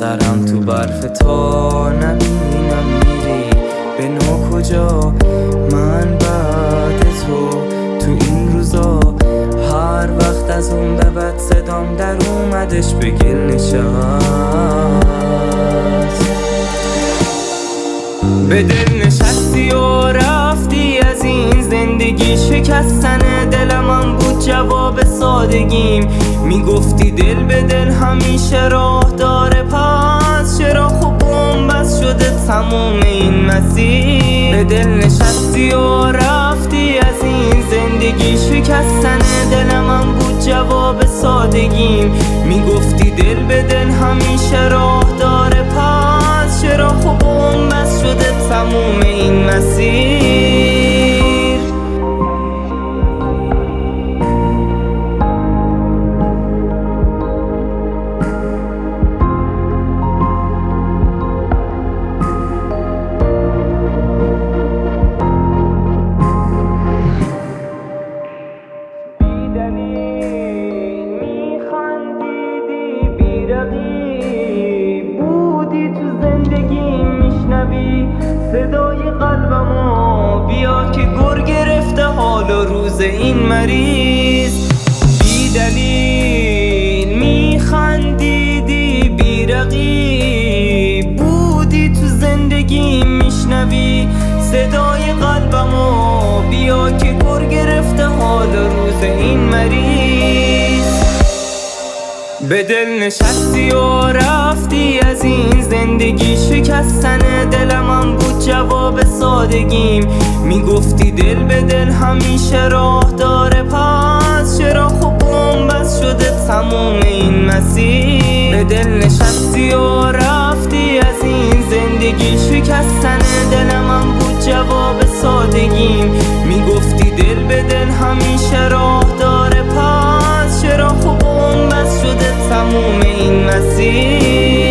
سرم تو برف تا نبینم میری به نو کجا من بعد تو این روزا هر وقت از اون به بعد صدام در اومدش به گل نشست به دل نشستی و رفتی از این زندگی شکستن دلم بود جواب سادگیم میگفتی دل به دل همیشه راه داره پس چرا خب بس شده تموم این مسیر به دل نشستی و رفتی از این زندگی شکستن دلم بود جواب سادگیم میگفتی دل به دل همیشه راه داره پس چرا خب بس شده تموم این مسیر بودی تو زندگی میشنوی صدای قلبمو بیا که گر گرفته حال و روز این مریض بی دلیل میخندیدی بیرقیب بودی تو زندگی میشنوی صدای قلبمو بیا که گر گرفته حال و روز این مریض به دل نشستی و رفتی از این زندگی شکستن دلم بود جواب سادگیم میگفتی دل به دل همیشه راه داره پس چرا خب بس شده تموم این مسیر به دل نشستی و رفتی از این زندگی شکستن دلم بود جواب سادگیم میگفتی دل به دل همیشه راه داره پس چرا خب بس شده تموم این مسیر